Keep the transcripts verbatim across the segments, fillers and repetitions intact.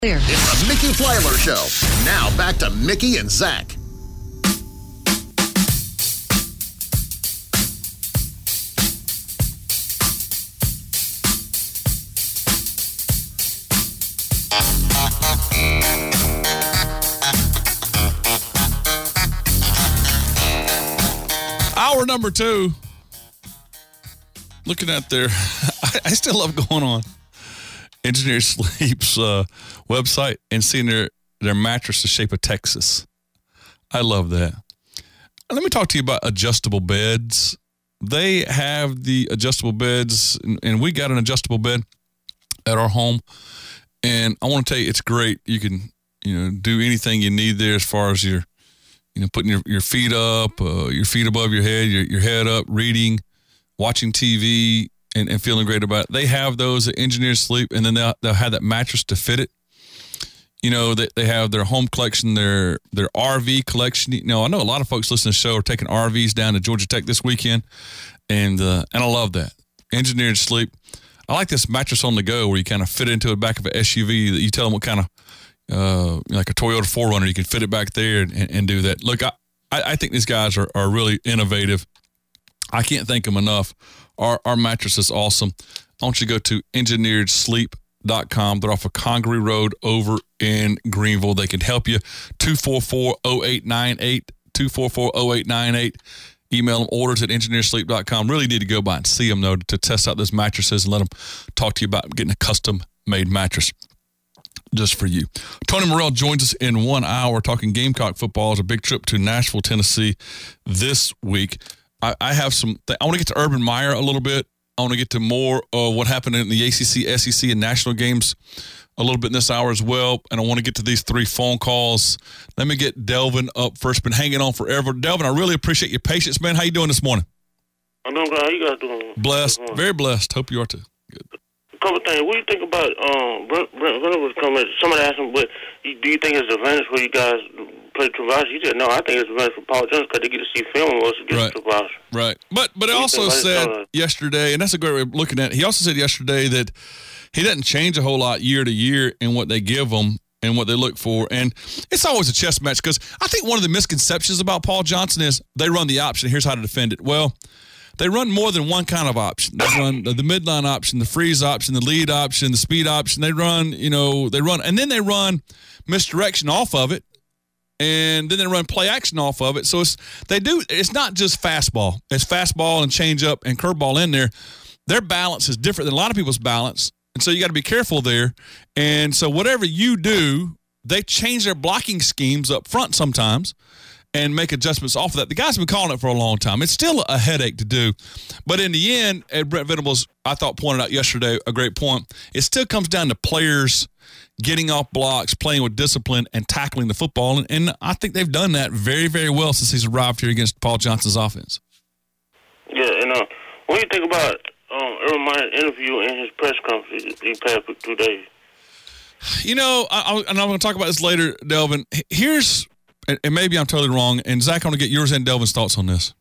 Clear. It's the Mickey Plyler Show. Now back to Mickey and Zach. Hour number two. Looking at their, I, I still love going on Engineer Sleep's uh, website and seeing their, their mattress the shape of Texas. I love that. And let me talk to you about adjustable beds. They have the adjustable beds, and, and we got an adjustable bed at our home. And I want to tell you, it's great. You can, you know, do anything you need there as far as your, you know, putting your, your feet up, uh, your feet above your head, your, your head up, reading, watching T V, and, and feeling great about it. They have those at Engineer Sleep, and then they'll, they'll have that mattress to fit it. You know, they, they have their home collection, their their R V collection. You know, I know a lot of folks listening to the show are taking R Vs down to Georgia Tech this weekend, and uh, and I love that. Engineered Sleep. I like this mattress on the go where you kind of fit into the back of an S U V that you tell them what kind of, uh, like a Toyota four runner, you can fit it back there and, and, and do that. Look, I, I think these guys are, are really innovative. I can't thank them enough. Our our mattress is awesome. I want you to go to engineered sleep dot com. They're off of Congaree Road over in Greenville. They can help you. two four four, oh eight nine eight, two four four, oh eight nine eight. Email them, orders at engineered sleep dot com. Really need to go by and see them, though, to test out those mattresses and let them talk to you about getting a custom-made mattress just for you. Tony Morrell joins us in one hour talking Gamecock football. It's a big trip to Nashville, Tennessee this week. I, I have some th- – I want to get to Urban Meyer a little bit. I want to get to more of what happened in the A C C, S E C, and national games a little bit in this hour as well. And I want to get to these three phone calls. Let me get Delvin up first. Been hanging on forever. Delvin, I really appreciate your patience, man. How you doing this morning? I'm doing good. How you guys doing? Blessed. Very blessed. Hope you are too. Good. A couple of things. What do you think about um, Brent, Brent Venables coming? Somebody asked him, but do you think it's an advantage for you guys play Travash? He said, no, I think it's an advantage for Paul Jones because they get to see film most against right. Travash. Right. But but it also said yesterday, and that's a great way of looking at it, he also said yesterday that he doesn't change a whole lot year to year in what they give him and what they look for. And it's always a chess match because I think one of the misconceptions about Paul Johnson is they run the option. Here's how to defend it. Well, they run more than one kind of option. They run the, the midline option, the freeze option, the lead option, the speed option. They run, you know, they run, and then they run misdirection off of it, and then they run play action off of it. So it's they do. It's not just fastball. It's fastball and changeup and curveball in there. Their balance is different than a lot of people's balance, and so you got to be careful there. And so whatever you do, they change their blocking schemes up front sometimes and make adjustments off of that. The guys have been calling it for a long time. It's still a headache to do. But in the end, Ed Brent Venables, I thought, pointed out yesterday a great point. It still comes down to players getting off blocks, playing with discipline, and tackling the football. And, and I think they've done that very, very well since he's arrived here against Paul Johnson's offense. Yeah, and uh, what do you think about um, Urban Meyer's interview and his press conference he passed for two days? You know, I, I, and I'm going to talk about this later, Delvin. Here's... and maybe I'm totally wrong, and Zach, I want to get yours and Delvin's thoughts on this.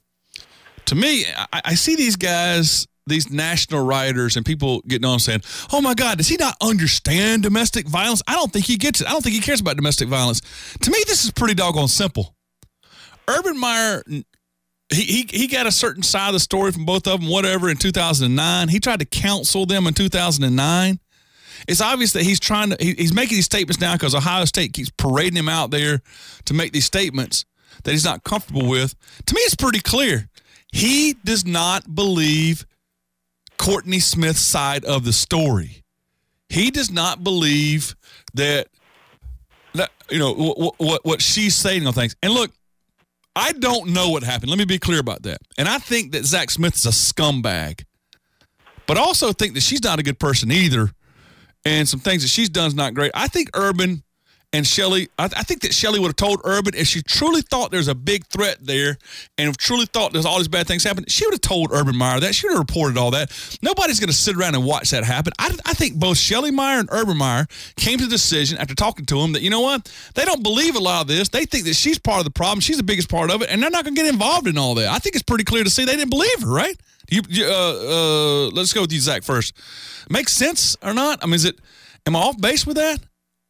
To me, I, I see these guys, these national writers, and people getting on saying, oh, my God, does he not understand domestic violence? I don't think he gets it. I don't think he cares about domestic violence. To me, this is pretty doggone simple. Urban Meyer, he, he, he got a certain side of the story from both of them, whatever, in two thousand nine. He tried to counsel them in two thousand nine. It's obvious that he's trying to, he, he's making these statements now because Ohio State keeps parading him out there to make these statements that he's not comfortable with. To me, it's pretty clear. He does not believe Courtney Smith's side of the story. He does not believe that, that you know, what, what, what she's saying on things. And look, I don't know what happened. Let me be clear about that. And I think that Zach Smith is a scumbag. But I also think that she's not a good person either. And some things that she's done is not great. I think Urban and Shelley, I, I think that Shelley would have told Urban if she truly thought there's a big threat there and if truly thought there's all these bad things happening, she would have told Urban Meyer that. She would have reported all that. Nobody's going to sit around and watch that happen. I, I think both Shelley Meyer and Urban Meyer came to the decision after talking to him that, you know what, they don't believe a lot of this. They think that she's part of the problem. She's the biggest part of it, and they're not going to get involved in all that. I think it's pretty clear to see they didn't believe her, right? You, uh, uh, let's go with you, Zach, first. Makes sense or not? I mean, is it? Am I off base with that?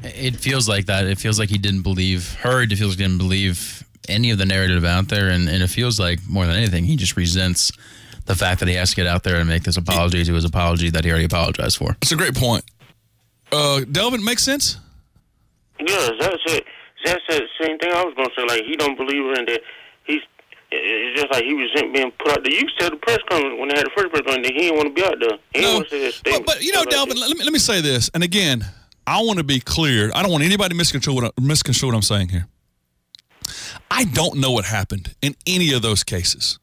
It feels like that. It feels like he didn't believe her. It feels like he didn't believe any of the narrative out there. And, and it feels like, more than anything, he just resents the fact that he has to get out there and make this apology to his apology that he already apologized for. It's a great point. Uh, Delvin, makes sense? Yeah, Zach said, Zach said the same thing I was going to say. Like, he don't believe her and that he's, it's just like he resent being put out there. You said the press conference when they had the first press conference that he didn't want to be out there. He no, didn't want to say that statement. But, but you know, Delvin, let me, let me say this. And again, I want to be clear. I don't want anybody to misconstrue what, I, misconstrue what I'm saying here. I don't know what happened in any of those cases.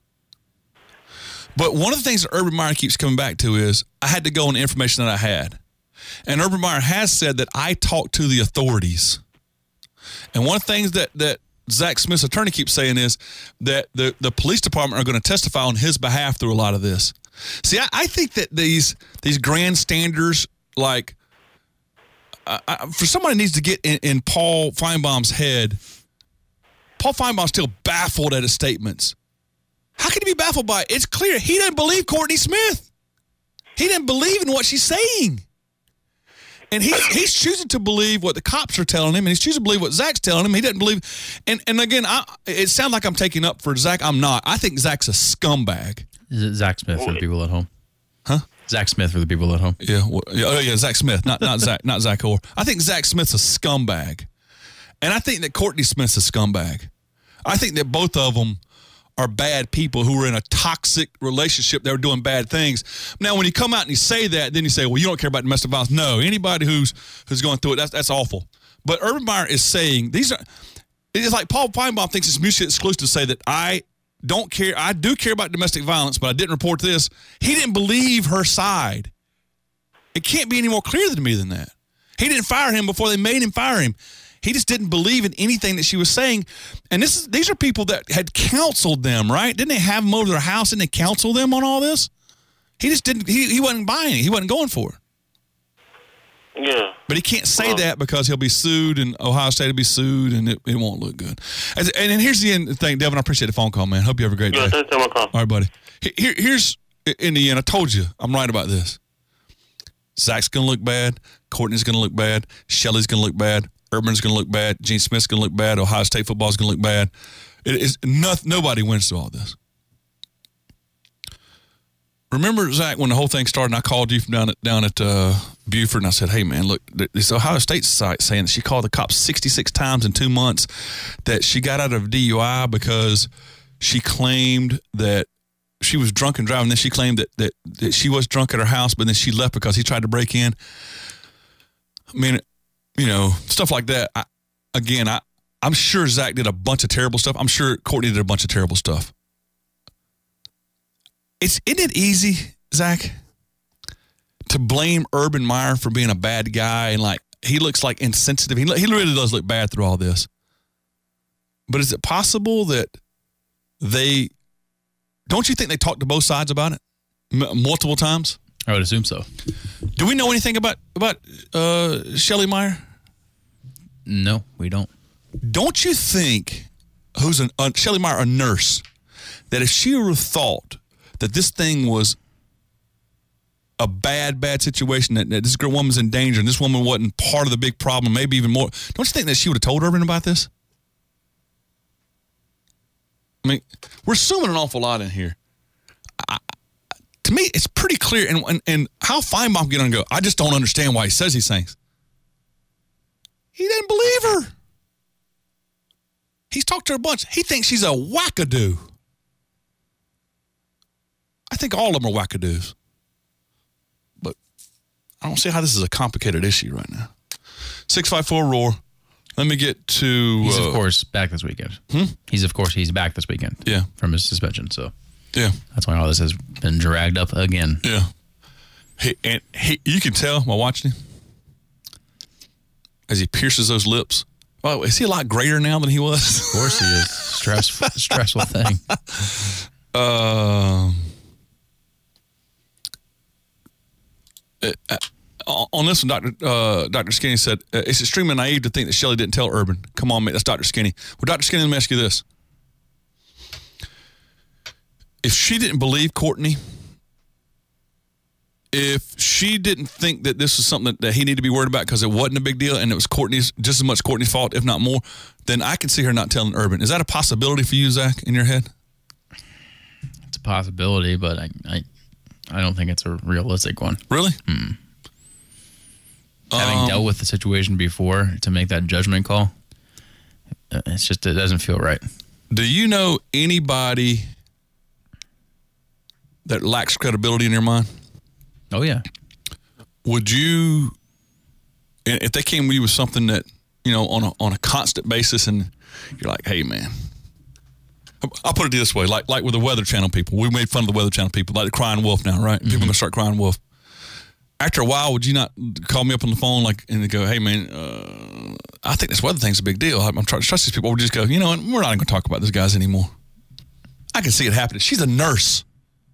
But one of the things that Urban Meyer keeps coming back to is I had to go on the information that I had. And Urban Meyer has said that I talked to the authorities. And one of the things that, that Zach Smith's attorney keeps saying is that the, the police department are going to testify on his behalf through a lot of this. See, I, I think that these these grandstanders, like, uh, I, for somebody needs to get in, in Paul Feinbaum's head, Paul Feinbaum's still baffled at his statements. How can he be baffled by it? It's clear he doesn't believe Courtney Smith. He didn't believe in what she's saying. And he's, he's choosing to believe what the cops are telling him, and he's choosing to believe what Zach's telling him. He doesn't believe. And, and again, I, it sounds like I'm taking up for Zach. I'm not. I think Zach's a scumbag. Is it Zach Smith for the people at home? Huh? Zach Smith for the people at home. Yeah. Well, oh, yeah, Zach Smith, not not Zach, not Zach Orr. I think Zach Smith's a scumbag. And I think that Courtney Smith's a scumbag. I think that both of them are bad people who were in a toxic relationship. They were doing bad things. Now, when you come out and you say that, then you say, well, you don't care about domestic violence. No, anybody who's who's going through it, that's, that's awful. But Urban Meyer is saying, these are, it's like Paul Feinbaum thinks it's mutually exclusive to say that I don't care. I do care about domestic violence, but I didn't report this. He didn't believe her side. It can't be any more clear to me than that. He didn't fire him before they made him fire him. He just didn't believe in anything that she was saying. And this is these are people that had counseled them, right? Didn't they have them over to their house and they counsel them on all this? He just didn't, he, he wasn't buying it. He wasn't going for it. Yeah. But he can't say Well, that because he'll be sued and Ohio State will be sued and it, it won't look good. And, and, and here's the end thing, Devin, I appreciate the phone call, man. Hope you have a great Yeah, day. thanks for my call. All right, buddy. Here, here's, in the end, I told you, I'm right about this. Zach's going to look bad. Courtney's going to look bad. Shelly's going to look bad. Urban's going to look bad. Gene Smith's going to look bad. Ohio State football's going to look bad. It is not, nobody wins through all this. Remember, Zach, when the whole thing started, and I called you from down at down at uh, Buford, and I said, "Hey, man, look, this Ohio State site saying that she called the cops sixty-six times in two months, that she got out of D U I because she claimed that she was drunk and driving. Then she claimed that that, that she was drunk at her house, but then she left because he tried to break in. I mean, you know, stuff like that. I, again, I I'm sure Zach did a bunch of terrible stuff. I'm sure Courtney did a bunch of terrible stuff. It's, isn't it easy, Zach, to blame Urban Meyer for being a bad guy and, like, he looks like insensitive. He, he really does look bad through all this. But is it possible that they, don't you think they talked to both sides about it M- multiple times? I would assume so. Do we know anything about, about uh, Shelly Meyer? No, we don't. Don't you think, who's an, uh, Shelly Meyer, a nurse, that if she were thought that this thing was a bad, bad situation, that, that this girl woman's in danger and this woman wasn't part of the big problem, maybe even more, don't you think that she would have told Urban about this? I mean, we're assuming an awful lot in here. I, to me, it's pretty clear. And, and, and how Feinbaum get on and go, I just don't understand why he says these things. He doesn't believe her. He's talked to her a bunch. He thinks she's a wackadoo. I think all of them are wackadoos. But I don't see how this is a complicated issue right now. six five four roar. Let me get to... He's, uh, of course, back this weekend. Hmm? He's, of course, he's back this weekend. Yeah. From his suspension, so... Yeah. That's why all this has been dragged up again. Yeah. He, and he, you can tell while watching him, as he pierces those lips. Oh, is he a lot greater now than he was? Of course he is. Stressful, stressful thing. Um... Uh, on this one, Doctor Uh, Doctor Skinny said, uh, it's extremely naive to think that Shelly didn't tell Urban. Come on, mate, that's Doctor Skinny. Well, Doctor Skinny, let me ask you this. If she didn't believe Courtney, if she didn't think that this was something that, that he needed to be worried about because it wasn't a big deal and it was Courtney's, just as much Courtney's fault, if not more, then I can see her not telling Urban. Is that a possibility for you, Zach, in your head? It's a possibility, but I I, I don't think it's a realistic one. Really? Hmm. Having Um, dealt with the situation before to make that judgment call, it's just, it doesn't feel right. Do you know anybody that lacks credibility in your mind? Oh, yeah. Would you, if they came with you with something that, you know, on a on a constant basis, and you're like, hey, man, I'll put it this way, like like with the Weather Channel people, we made fun of the Weather Channel people, like the Crying Wolf now, right? Mm-hmm. People are gonna start crying wolf. After a while, would you not call me up on the phone, like, and go, hey, man, uh, I think this weather thing's a big deal. I'm, I'm trying to trust these people. Or would you just go, you know what, we're not even gonna talk about these guys anymore. I can see it happening. She's a nurse.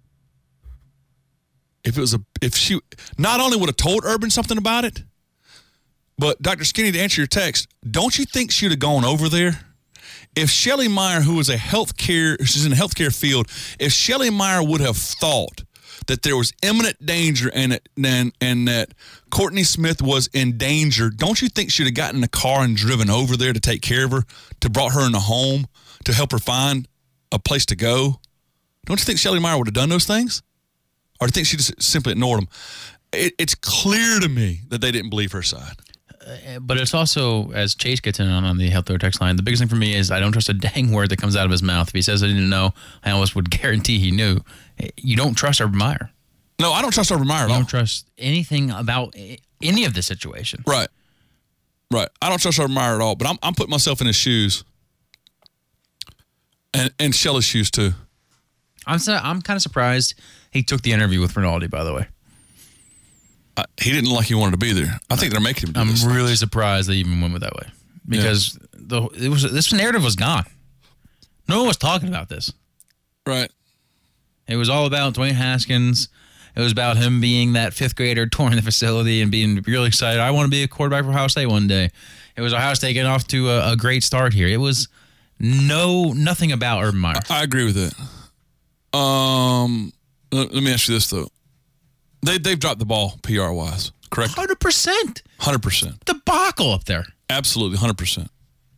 If it was a, if she not only would have told Urban something about it, but Doctor Skinny, to answer your text, don't you think she would have gone over there? If Shelly Meyer, who is a healthcare, she's in the healthcare field, if Shelly Meyer would have thought that there was imminent danger and it, and, and that Courtney Smith was in danger, don't you think she'd have gotten in the car and driven over there to take care of her, to brought her in the home, to help her find a place to go? Don't you think Shelly Meyer would have done those things? Or do you think she just simply ignored them? It, it's clear to me that they didn't believe her side. Uh, but it's also, as Chase gets in on, on the health text line, the biggest thing for me is I don't trust a dang word that comes out of his mouth. If he says I didn't know, I almost would guarantee he knew. You don't trust Urban Meyer. No, I don't trust Urban Meyer at You all. don't trust anything about any of the situation. Right. Right. I don't trust Urban Meyer at all, but I'm, I'm putting myself in his shoes. And, and Shelly's shoes, too. I'm so, I'm kind of surprised he took the interview with Rinaldi, by the way. Uh, he didn't look like he wanted to be there. I think they're making him do I'm this. really surprised they even went with that way because yeah. the it was this narrative was gone. No one was talking about this. Right. It was all about Dwayne Haskins. It was about him being that fifth grader touring the facility and being really excited. I want to be a quarterback for Ohio State one day. It was Ohio State getting off to a, a great start here. It was no nothing about Urban Meyer. I, I agree with that. Um, let, let me ask you this though. They they've dropped the ball P R wise, correct? Hundred percent. Hundred percent. Debacle up there. Absolutely, hundred percent.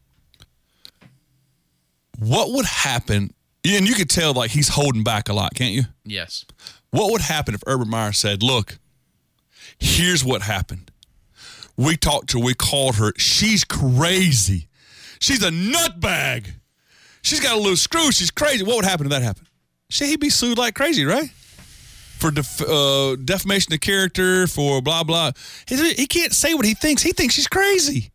What would happen? And you could tell like he's holding back a lot, can't you? Yes. What would happen if Urban Meyer said, "Look, here's what happened. We talked to her. We called her. She's crazy. She's a nutbag. She's got a loose screw. She's crazy." What would happen if that happened? Should he be sued like crazy, right? For def, uh, defamation of character, for blah, blah. He, he can't say what he thinks. He thinks she's crazy.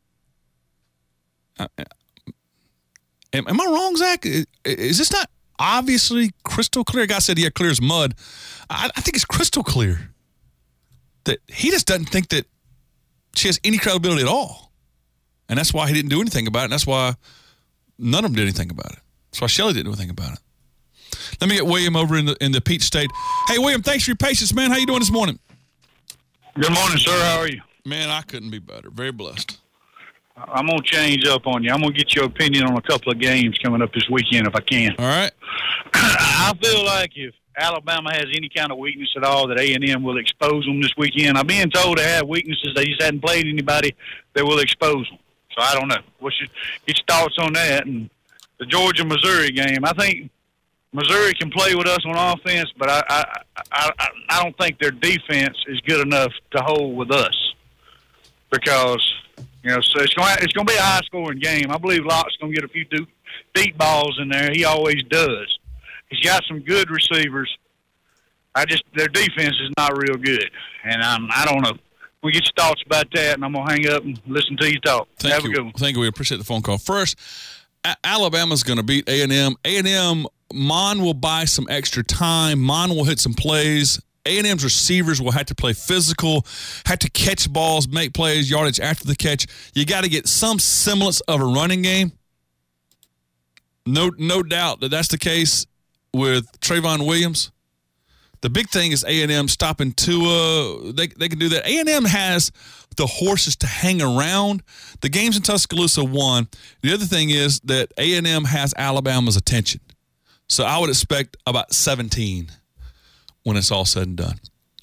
Uh, am, am I wrong, Zach? Is, is this not obviously crystal clear? A guy said, yeah, clear as mud. I, I think it's crystal clear that he just doesn't think that she has any credibility at all. And that's why he didn't do anything about it. And that's why none of them did anything about it. That's why Shelly didn't do anything about it. Let me get William over in the in the Peach State. Hey, William, thanks for your patience, man. How you doing this morning? Good morning, sir. How are you? Man, I couldn't be better. Very blessed. I'm going to change up on you. I'm going to get your opinion on a couple of games coming up this weekend if I can. All right. I feel like if Alabama has any kind of weakness at all, that A and M will expose them this weekend. I'm being told they have weaknesses. They just hadn't played anybody that will expose them. So I don't know. What's your, get your thoughts on that? And the Georgia-Missouri game, I think Missouri can play with us on offense, but I, I I I don't think their defense is good enough to hold with us because you know so it's going it's going to be a high scoring game. I believe Locke's going to get a few deep, deep balls in there. He always does. He's got some good receivers. I just their defense is not real good, and I'm, I don't know. We get your thoughts about that, and I'm gonna hang up and listen to you talk. Thank Have you. a good one. Thank you. We appreciate the phone call. First, a- Alabama's going to beat A and M. A and M. Mon will buy some extra time. Mon will hit some plays. A and M's receivers will have to play physical, have to catch balls, make plays, yardage after the catch. You got to get some semblance of a running game. No, no doubt that that's the case with Trayvon Williams. The big thing is A and M stopping Tua. They they can do that. A and M has the horses to hang around. The games in Tuscaloosa won. The other thing is that A and M has Alabama's attention. So I would expect about seventeen when it's all said and done.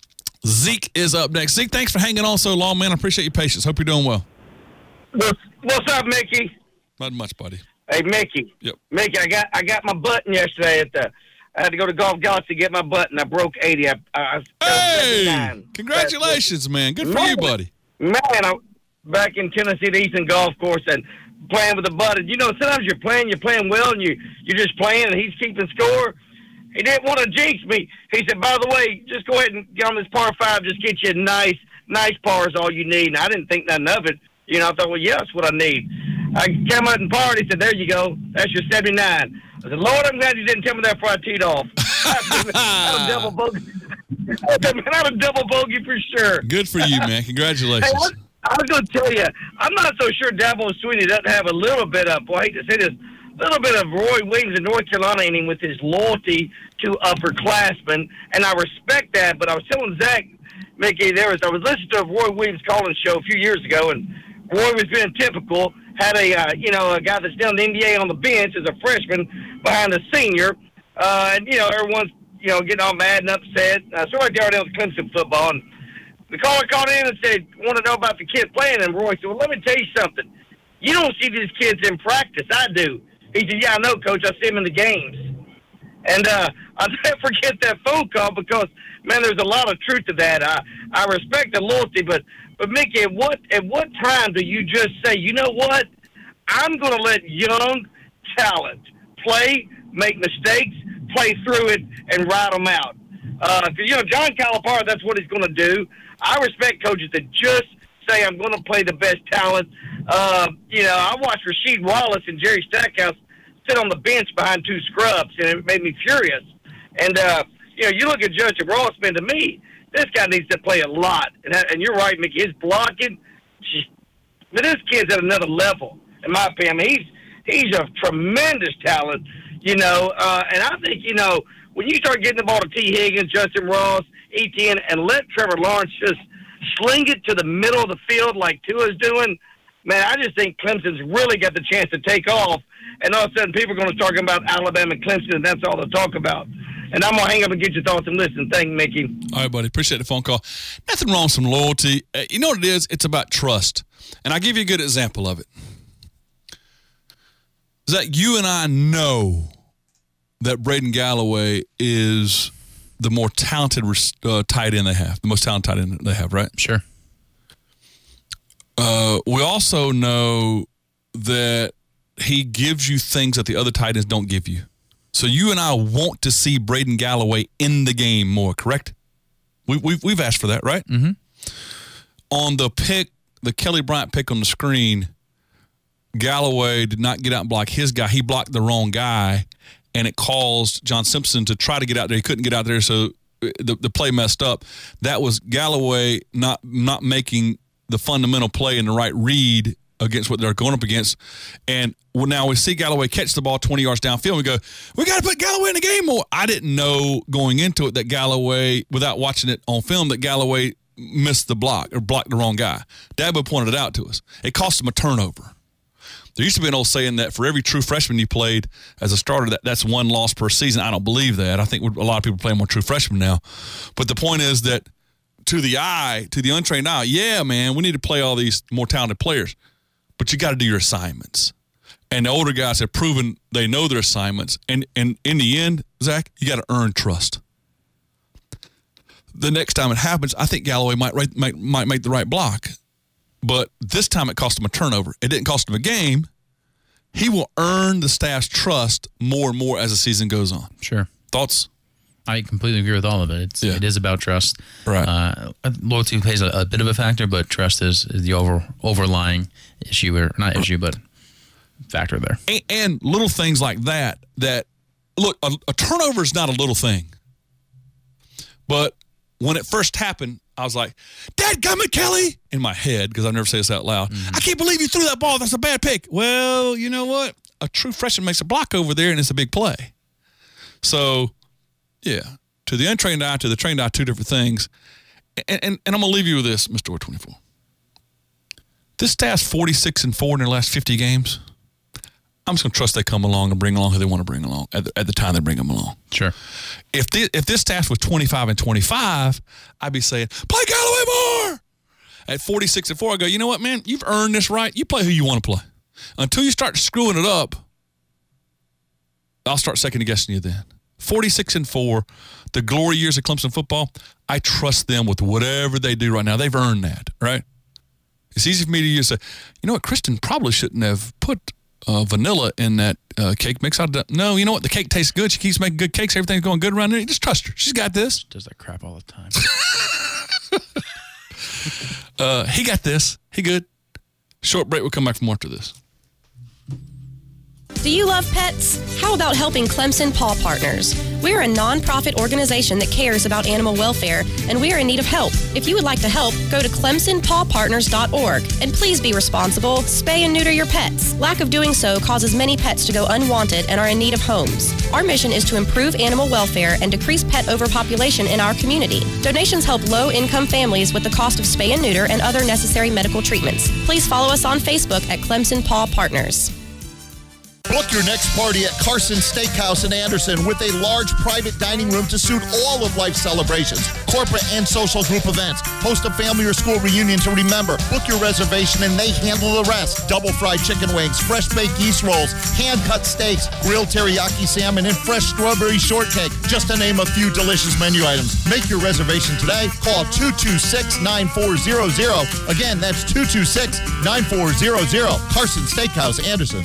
Zeke is up next. Zeke, thanks for hanging on so long, man. I appreciate your patience. Hope you're doing well. What's, what's up, Mickey? Not much, buddy. Hey, Mickey. Yep. Mickey, I got I got my button yesterday at the. I had to go to Golf Galaxy to get my button. I broke eighty. I, I, I hey, congratulations, man. Good for man, you, buddy. Man, I back in Tennessee, the Eastern Golf Course, and playing with the button. You know, sometimes you're playing, you're playing well, and you you're just playing, and he's keeping score. He didn't want to jinx me. He said, by the way, just go ahead and get on this par five. Just get you a nice, nice par is all you need. And I didn't think nothing of it. You know, I thought, well, yeah, that's what I need. I came out and parred. He said, there you go. That's your seventy-nine. I said, Lord, I'm glad you didn't tell me that before I teed off. I had a double bogey. I had a double bogey for sure. Good for you, man. Congratulations. Hey, I, I was going to tell you, I'm not so sure Dabo Swinney doesn't have a little bit of, well, I hate to say this, a little bit of Roy Williams in North Carolina in him with his loyalty to upperclassmen, and I respect that. But I was telling Zach, Mickey, there was I was listening to a Roy Williams calling show a few years ago, and Roy was being typical. Had a uh, you know a guy that's down the N B A on the bench as a freshman behind a senior, uh, and you know everyone's you know getting all mad and upset. Uh, so right there with Clemson football, and the caller called in and said, "Want to know about the kids playing?" And Roy said, "Well, let me tell you something. You don't see these kids in practice. I do." He said, "Yeah, I know, Coach. I see them in the games." And uh, I'll never forget that phone call because, man, there's a lot of truth to that. I, I respect the loyalty, but, but Mickey, at what, at what time do you just say, you know what, I'm going to let young talent play, make mistakes, play through it, and ride them out? Because, uh, you know, John Calipari, that's what he's going to do. I respect coaches that just say, I'm going to play the best talent. Uh, you know, I watched Rasheed Wallace and Jerry Stackhouse sit on the bench behind two scrubs, and it made me furious. And, uh, you know, you look at Judge Rossman, to me, this guy needs to play a lot. And, and you're right, Mickey, his blocking, but this kid's at another level, in my opinion. I mean, he's, he's a tremendous talent, you know, uh, and I think, you know, when you start getting the ball to T. Higgins, Justin Ross, Etienne, and let Trevor Lawrence just sling it to the middle of the field like Tua's doing, man, I just think Clemson's really got the chance to take off. And all of a sudden, people are going to start talking about Alabama and Clemson, and that's all they'll talk about. And I'm going to hang up and get your thoughts and listen. Thank you, Mickey. All right, buddy. Appreciate the phone call. Nothing wrong with some loyalty. Uh, you know what it is? It's about trust. And I'll give you a good example of it. Zach, you and I know that Braden Galloway is the more talented uh, tight end they have, the most talented tight end they have, right? Sure. Uh, we also know that he gives you things that the other tight ends don't give you. So you and I want to see Braden Galloway in the game more, correct? We, we've, we've asked for that, right? Mm-hmm. On the pick, the Kelly Bryant pick on the screen, Galloway did not get out and block his guy. He blocked the wrong guy, and it caused John Simpson to try to get out there. He couldn't get out there, so the, the play messed up. That was Galloway not not making the fundamental play and the right read against what they're going up against. And well, now we see Galloway catch the ball twenty yards downfield, and we go, we got to put Galloway in the game more. I didn't know going into it that Galloway, without watching it on film, that Galloway missed the block or blocked the wrong guy. Dabo pointed it out to us. It cost him a turnover. There used to be an old saying that for every true freshman you played as a starter, that, that's one loss per season. I don't believe that. I think a lot of people play more true freshmen now. But the point is that to the eye, to the untrained eye, yeah, man, we need to play all these more talented players. But you got to do your assignments. And the older guys have proven they know their assignments. And, and in the end, Zach, you got to earn trust. The next time it happens, I think Galloway might, might, might make the right block. But this time it cost him a turnover. It didn't cost him a game. He will earn the staff's trust more and more as the season goes on. Sure. Thoughts? I completely agree with all of it. It's, yeah. It is about trust. Right. Uh, loyalty plays a, a bit of a factor, but trust is, is the over overlying issue, or not issue, but factor there. And, and little things like that, that, look, a, a turnover is not a little thing. But when it first happened, I was like, dadgummit, Kelly, in my head, because I never say this out loud. Mm-hmm. I can't believe you threw that ball. That's a bad pick. Well, you know what? A true freshman makes a block over there, and it's a big play. So, yeah, to the untrained eye, to the trained eye, two different things. And, and, and I'm going to leave you with this, Mister O twenty-four. This staff's forty-six and four in their last fifty games. I'm just going to trust they come along and bring along who they want to bring along at the, at the time they bring them along. Sure. If this, if this staff was twenty-five and twenty-five, I'd be saying, play Callaway more. At forty-six and four, I go, you know what, man? You've earned this right. You play who you want to play. Until you start screwing it up, I'll start second guessing you then. forty-six and four, the glory years of Clemson football, I trust them with whatever they do right now. They've earned that, right? It's easy for me to just say, you know what, Kristen probably shouldn't have put uh, vanilla in that uh, cake mix. I no, you know what, the cake tastes good. She keeps making good cakes. Everything's going good around there. Just trust her. She's got this. She does that crap all the time. uh, he got this. He good. Short break. We'll come back from after this. Do you love pets? How about helping Clemson Paw Partners? We're a nonprofit organization that cares about animal welfare, and we're in need of help. If you would like to help, go to clemson paw partners dot org. And please be responsible. Spay and neuter your pets. Lack of doing so causes many pets to go unwanted and are in need of homes. Our mission is to improve animal welfare and decrease pet overpopulation in our community. Donations help low-income families with the cost of spay and neuter and other necessary medical treatments. Please follow us on Facebook at Clemson Paw Partners. Book your next party at Carson Steakhouse in Anderson with a large private dining room to suit all of life's celebrations, corporate and social group events. Host a family or school reunion to remember. Book your reservation and they handle the rest. Double fried chicken wings, fresh baked yeast rolls, hand-cut steaks, grilled teriyaki salmon, and fresh strawberry shortcake, just to name a few delicious menu items. Make your reservation today. Call two two six, nine four zero zero. Again, that's two two six, nine four zero zero. Carson Steakhouse, Anderson.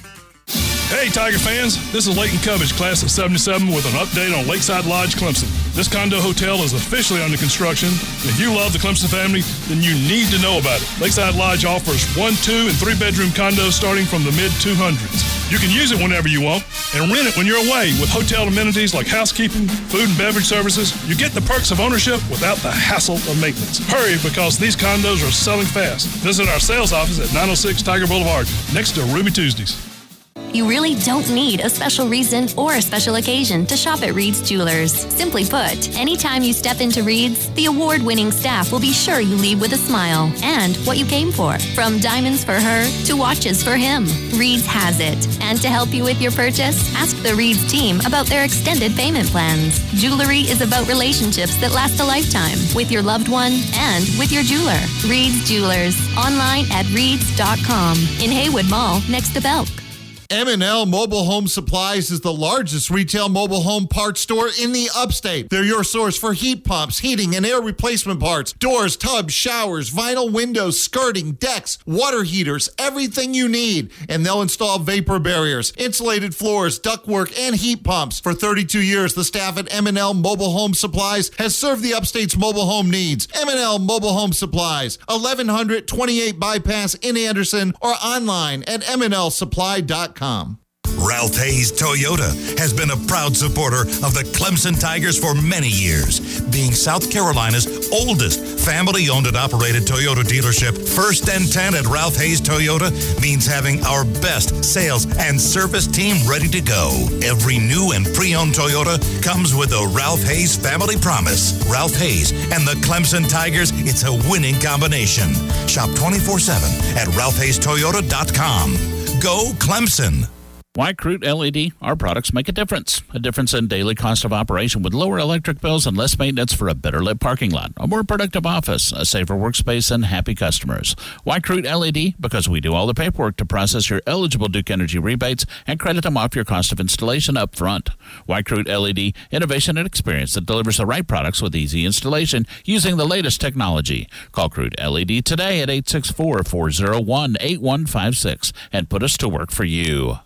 Hey, Tiger fans, this is Leighton Cubbage, class of seventy-seven, with an update on Lakeside Lodge, Clemson. This condo hotel is officially under construction. If you love the Clemson family, then you need to know about it. Lakeside Lodge offers one, two, and three-bedroom condos starting from the mid two hundreds. You can use it whenever you want and rent it when you're away with hotel amenities like housekeeping, food and beverage services. You get the perks of ownership without the hassle of maintenance. Hurry, because these condos are selling fast. Visit our sales office at nine oh six Tiger Boulevard, next to Ruby Tuesdays. You really don't need a special reason or a special occasion to shop at Reed's Jewelers. Simply put, anytime you step into Reed's, the award-winning staff will be sure you leave with a smile and what you came for. From diamonds for her to watches for him, Reed's has it. And to help you with your purchase, ask the Reed's team about their extended payment plans. Jewelry is about relationships that last a lifetime with your loved one and with your jeweler. Reed's Jewelers, online at reeds dot com, in Haywood Mall next to Belk. M and L Mobile Home Supplies is the largest retail mobile home parts store in the upstate. They're your source for heat pumps, heating, and air replacement parts, doors, tubs, showers, vinyl windows, skirting, decks, water heaters, everything you need. And they'll install vapor barriers, insulated floors, ductwork, and heat pumps. For thirty-two years, the staff at M and L Mobile Home Supplies has served the upstate's mobile home needs. M and L Mobile Home Supplies, eleven hundred twenty-eight Bypass in Anderson, or online at m n l supply dot com. Ralph Hayes Toyota has been a proud supporter of the Clemson Tigers for many years, being South Carolina's oldest family-owned and operated Toyota dealership. First and ten at Ralph Hayes Toyota means having our best sales and service team ready to go. Every new and pre-owned Toyota comes with a Ralph Hayes family promise. Ralph Hayes and the Clemson Tigers, it's a winning combination. Shop twenty-four seven at ralph hayes toyota dot com. Go Clemson. Whitecroot L E D, our products make a difference. A difference in daily cost of operation with lower electric bills and less maintenance for a better lit parking lot, a more productive office, a safer workspace, and happy customers. Whitecroot L E D, because we do all the paperwork to process your eligible Duke Energy rebates and credit them off your cost of installation up front. Whitecroot L E D, innovation and experience that delivers the right products with easy installation using the latest technology. Call Croot L E D today at eight six four, four zero one, eight one five six and put us to work for you.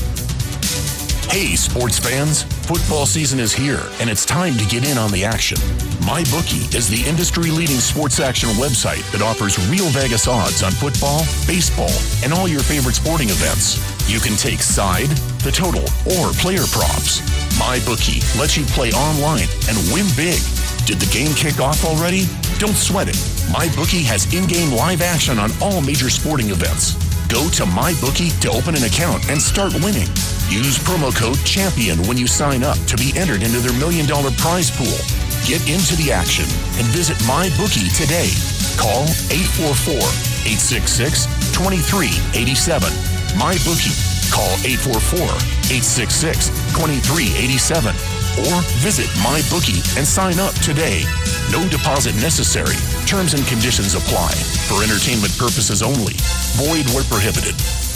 Hey, sports fans, football season is here, and it's time to get in on the action. MyBookie is the industry-leading sports action website that offers real Vegas odds on football, baseball, and all your favorite sporting events. You can take side, the total, or player props. MyBookie lets you play online and win big. Did the game kick off already? Don't sweat it. MyBookie has in-game live action on all major sporting events. Go to MyBookie to open an account and start winning. Use promo code CHAMPION when you sign up to be entered into their million dollar prize pool. Get into the action and visit MyBookie today. Call eight four four, eight six six, two three eight seven. MyBookie, Call eight four four, eight six six, two three eight seven or visit MyBookie and sign up today. No deposit necessary. Terms and conditions apply. For entertainment purposes only. Void where prohibited.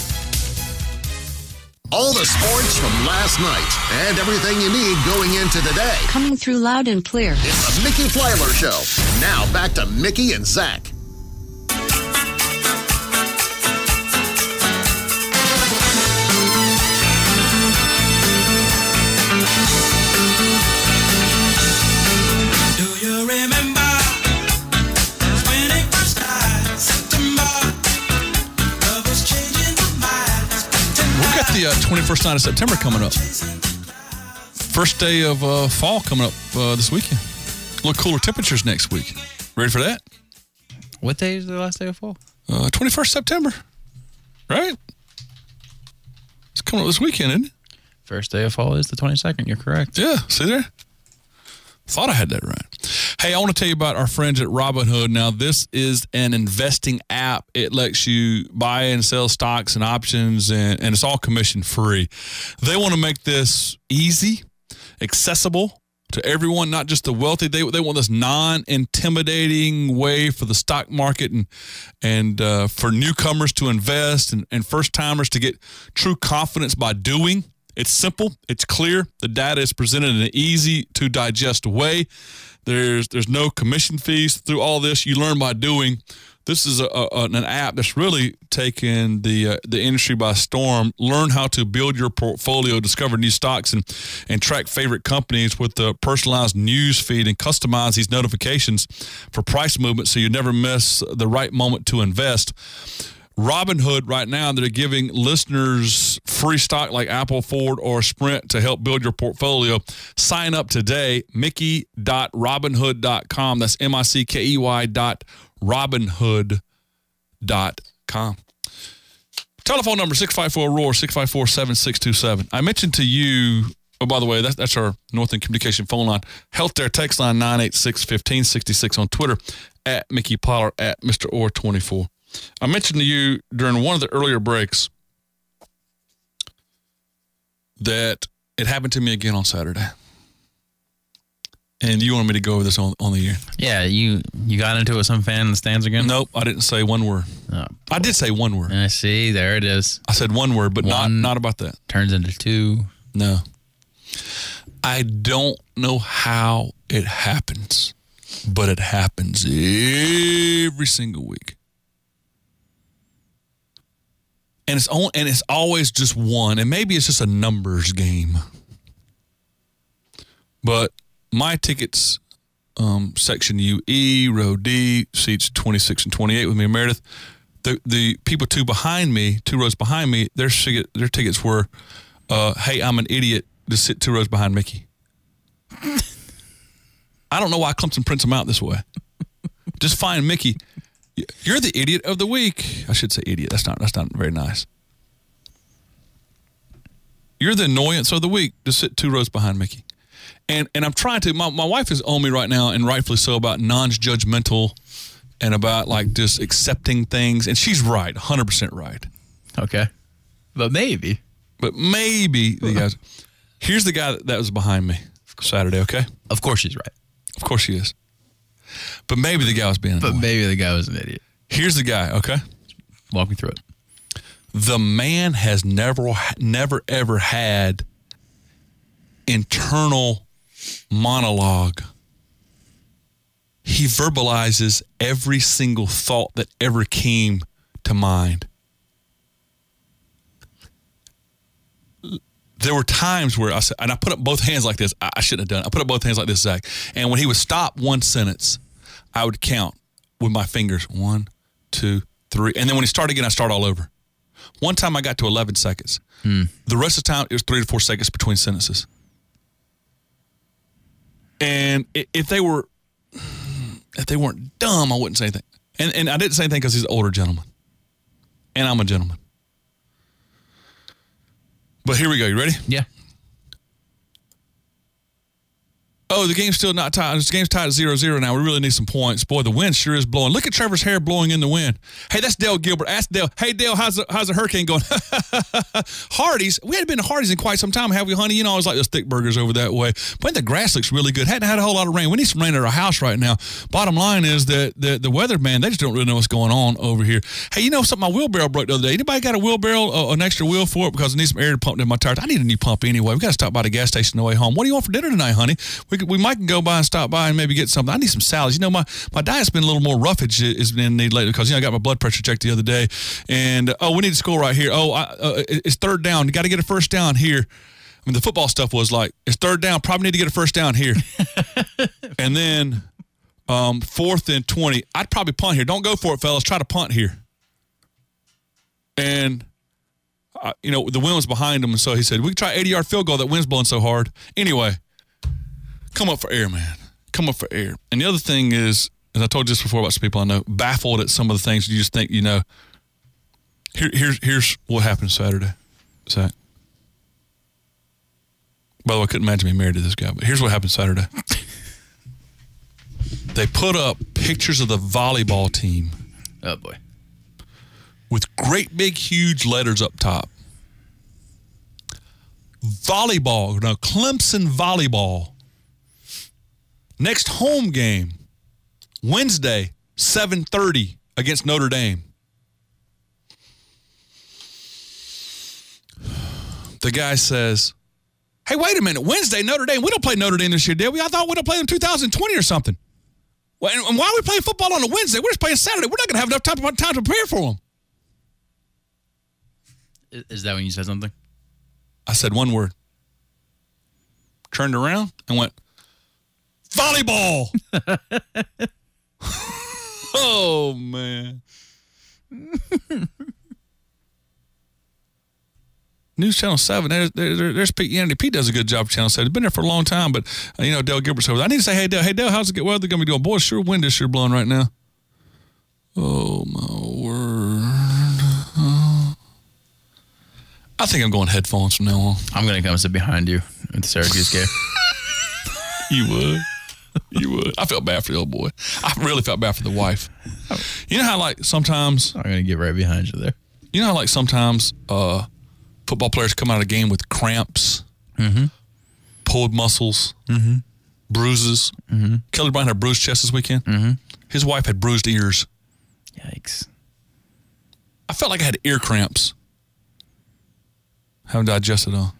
All the sports from last night and everything you need going into today. Coming through loud and clear. It's the Mickey Flyler Show. Now back to Mickey and Zach. Do you remember when it first started? September, love was changing my mind. We've got the uh, twenty-first night of September coming up. First day of uh, fall coming up uh, this weekend. A little cooler temperatures next week. Ready for that? What day is the last day of fall? Uh, twenty-first September. Right? It's coming up this weekend, isn't it? First day of fall is the twenty-second. You're correct. Yeah. See there? Thought I had that right. Hey, I want to tell you about our friends at Robinhood. Now, this is an investing app. It lets you buy and sell stocks and options, and, and it's all commission free. They want to make this easy, accessible to everyone, not just the wealthy. They they want this non-intimidating way for the stock market and and uh, for newcomers to invest and, and first-timers to get true confidence by doing. It's simple. It's clear. The data is presented in an easy-to-digest way. There's there's no commission fees through all this. You learn by doing. This is a, a, an app that's really taken the uh, the industry by storm. Learn how to build your portfolio, discover new stocks, and and track favorite companies with the personalized news feed and customize these notifications for price movement so you never miss the right moment to invest. Robinhood right now, they're giving listeners free stock like Apple, Ford, or Sprint to help build your portfolio. Sign up today, mickey dot robinhood dot com. That's M I C K E Y dot robinhood dot com. Telephone number six five four R O A R, six five four, seven six two seven. I mentioned to you, oh, by the way, that's, that's our Northern Communication phone line. Health There text line nine eight six, one five six six on Twitter, at Mickey Pollard, at Mister Orr twenty-four. I mentioned to you during one of the earlier breaks that it happened to me again on Saturday. And you wanted me to go over this on, on the air. Yeah, you you got into it with some fan in the stands again? Nope, I didn't say one word. Oh, I did say one word. I see, there it is. I said one word, but one not, not about that. Turns into two. No. I don't know how it happens, but it happens every single week. And it's on, and it's always just one, and maybe it's just a numbers game. But my tickets, um, section U E, row D, seats twenty-six and twenty-eight with me and Meredith. The the people two behind me, two rows behind me, their ticket, their tickets were, uh, "Hey, I'm an idiot to sit two rows behind Mickey." I don't know why Clemson prints them out this way. Just find Mickey. You're the idiot of the week. I should say idiot. That's not that's not very nice. You're the annoyance of the week. Just sit two rows behind Mickey. And and I'm trying to, my, my wife is on me right now, and rightfully so, about non-judgmental and about like just accepting things. And she's right, one hundred percent right. Okay. But maybe. But maybe the guys. Here's the guy that, that was behind me Saturday, okay? Of course she's right. Of course she is. But maybe the guy was being annoying. But maybe the guy was an idiot. Here's the guy, okay? Walk me through it. The man has never, never, ever had internal monologue. He verbalizes every single thought that ever came to mind. There were times where I said, and I put up both hands like this. I shouldn't have done it. I put up both hands like this, Zach. And when he would stop one sentence, I would count with my fingers. One, two, three. And then when he started again, I start all over. One time I got to eleven seconds. Hmm. The rest of the time, it was three to four seconds between sentences. And if they were, if they weren't dumb, I wouldn't say anything. And and I didn't say anything because he's an older gentleman. And I'm a gentleman. But here we go. You ready? Yeah. Oh, the game's still not tied. This game's tied at zero zero now. We really need some points. Boy, the wind sure is blowing. Look at Trevor's hair blowing in the wind. Hey, that's Dale Gilbert. Ask Dale. Hey, Dale, how's the, how's the hurricane going? Hardee's. We hadn't been to Hardee's in quite some time, have we, honey? You know, I always like those thick burgers over that way. But the grass looks really good. Hadn't had a whole lot of rain. We need some rain at our house right now. Bottom line is that the, the weather, man, they just don't really know what's going on over here. Hey, you know something? My wheelbarrow broke the other day. Anybody got a wheelbarrow, uh, an extra wheel for it? Because I need some air pumped in my tires. I need a new pump anyway. We got to stop by the gas station on the way home. What do you want for dinner tonight, honey? We could, we might can go by and stop by and maybe get something. I need some salads. You know, my, my diet's been a little more roughage has been need lately because, you know, I got my blood pressure checked the other day. And, uh, oh, we need to score right here. Oh, I, uh, it's third down. You got to get a first down here. I mean, the football stuff was like, it's third down. Probably need to get a first down here. And then um, fourth and twenty. I'd probably punt here. Don't go for it, fellas. Try to punt here. And, uh, you know, the wind was behind him. And so he said, we can try eighty-yard field goal. That wind's blowing so hard. Anyway, come up for air, man. Come up for air. And the other thing is, as I told you just before about some people I know, baffled at some of the things you just think, you know, here, here's here's what happened Saturday. Zach. By the way, I couldn't imagine being married to this guy, but here's what happened Saturday. They put up pictures of the volleyball team. Oh, boy. With great big, huge letters up top. Volleyball, no, Clemson volleyball. Next home game, Wednesday, seven thirty against Notre Dame. The guy says, hey, wait a minute, Wednesday, Notre Dame, we don't play Notre Dame this year, did we? I thought we'd have played in two thousand twenty or something. Well, and why are we playing football on a Wednesday? We're just playing Saturday. We're not going to have enough time, time to prepare for them. Is that when you said something? I said one word. Turned around and went, volleyball. Oh, man. News Channel seven, there's, there, there's Pete Yanity. Pete does a good job of Channel seven. He's been there for a long time, but, uh, you know, Dale Gilbert's over there. I need to say, hey, Dale, hey, Dale, how's the weather going to be doing? Boy, sure wind is sure blowing right now. Oh, my word. Oh. I think I'm going headphones from now on. I'm going to come sit behind you at the Syracuse game. You would. You would. I felt bad for the old boy. I really felt bad for the wife. You know how, like, sometimes... I'm going to get right behind you there. You know how, like, sometimes uh, football players come out of a game with cramps, mm-hmm. pulled muscles, mm-hmm. bruises. Mm-hmm. Kelly Bryant had a bruised chest this weekend. Mm-hmm. His wife had bruised ears. Yikes. I felt like I had ear cramps. Haven't digested all.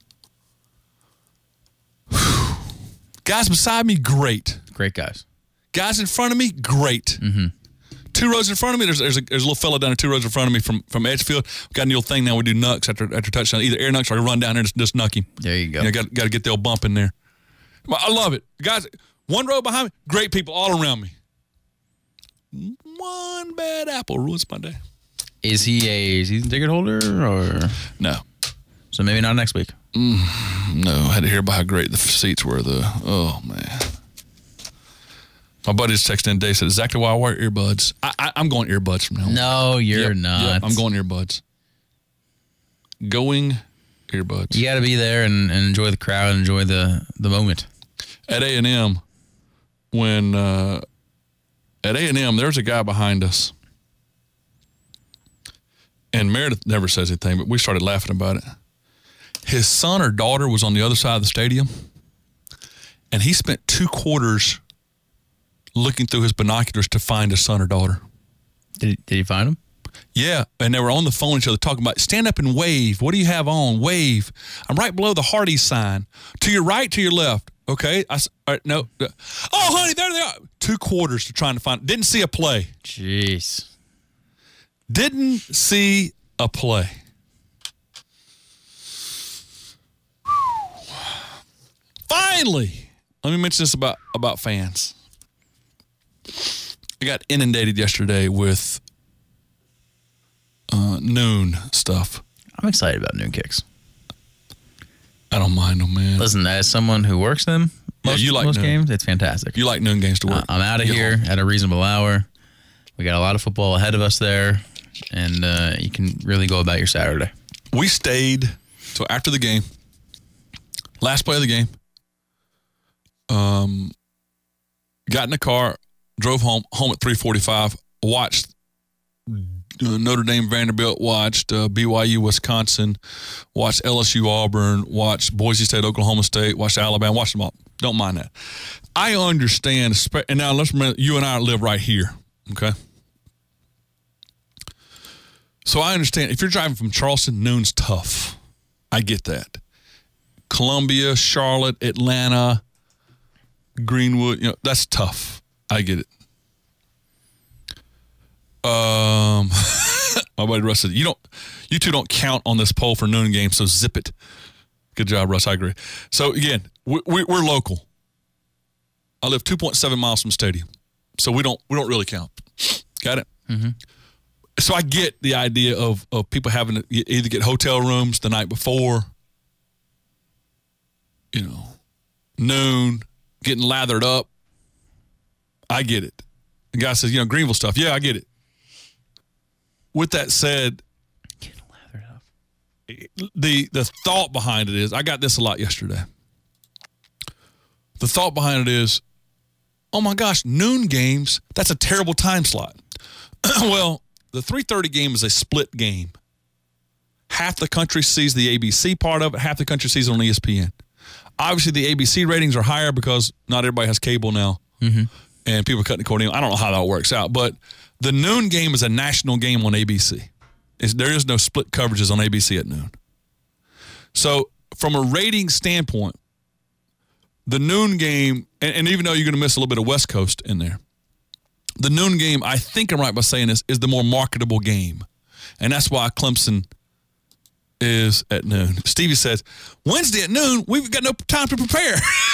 Guys beside me, great. Great guys. Guys in front of me, great. Mm-hmm. Two rows in front of me, there's, there's, a, there's a little fella down there two rows in front of me from, from Edgefield. We've got a new thing now. We do nucks after after touchdown. Either air nucks or I run down there and just, just nuck him. There you go. You know, got, got to get the old bump in there. I love it. Guys, one row behind me, great people all around me. One bad apple ruins my day. Is he a season ticket holder or? No. So maybe not next week. Mm, no, I had to hear about how great the seats were. The oh man, my buddy just texted in today, said exactly why I wear earbuds. I, I, I'm going earbuds from now on. No, you're yep, not. Yep, I'm going earbuds. Going earbuds. You got to be there and, and enjoy the crowd, and enjoy the the moment. At A and M, when uh, at A and M, there's a guy behind us, and Meredith never says anything, but we started laughing about it. His son or daughter was on the other side of the stadium, and he spent two quarters looking through his binoculars to find his son or daughter. Did he, did he find him? Yeah, and they were on the phone with each other talking about, stand up and wave. What do you have on? Wave. I'm right below the Hardee's sign. To your right, to your left. Okay. I, all right, no. Oh, honey, there they are. Two quarters to trying to find. Didn't see a play. Jeez. Didn't see a play. Finally, let me mention this about, about fans. I got inundated yesterday with uh, noon stuff. I'm excited about noon kicks. I don't mind them, man. Listen, as someone who works them, most, yeah, you like most noon. games, it's fantastic. You like noon games to work. Uh, I'm out of here at a reasonable hour. We got a lot of football ahead of us there, and uh, you can really go about your Saturday. We stayed till after the game, last play of the game. Um, got in the car, drove home, home at three forty-five, watched uh, Notre Dame, Vanderbilt, watched uh, B Y U, Wisconsin, watched L S U, Auburn, watched Boise State, Oklahoma State, watched Alabama, watched them all. Don't mind that. I understand, and now let's remember, you and I live right here, okay? So I understand, if you're driving from Charleston, noon's tough. I get that. Columbia, Charlotte, Atlanta, Greenwood, you know, that's tough. I get it. Um, my buddy Russ said, you don't, you two don't count on this poll for noon game, so zip it. Good job, Russ. I agree. So again, we, we, we're local. I live two point seven miles from stadium, so we don't we don't really count. Got it? Mm-hmm. So I get the idea of of people having to either get hotel rooms the night before, you know, noon, getting lathered up. I get it. The guy says, you know, Greenville stuff. Yeah, I get it. With that said, getting lathered up. The the thought behind it is, I got this a lot yesterday. The thought behind it is, oh my gosh, noon games, that's a terrible time slot. Well, the three thirty game is a split game. Half the country sees the A B C part of it, half the country sees it on E S P N. Obviously, the A B C ratings are higher because not everybody has cable now, mm-hmm. and people are cutting the cord. I don't know how that works out, but the noon game is a national game on A B C. It's, there is no split coverages on A B C at noon. So from a rating standpoint, the noon game, and, and even though you're going to miss a little bit of West Coast in there, the noon game, I think I'm right by saying this, is the more marketable game. And that's why Clemson is at noon. Stevie says, Wednesday at noon, we've got no time to prepare.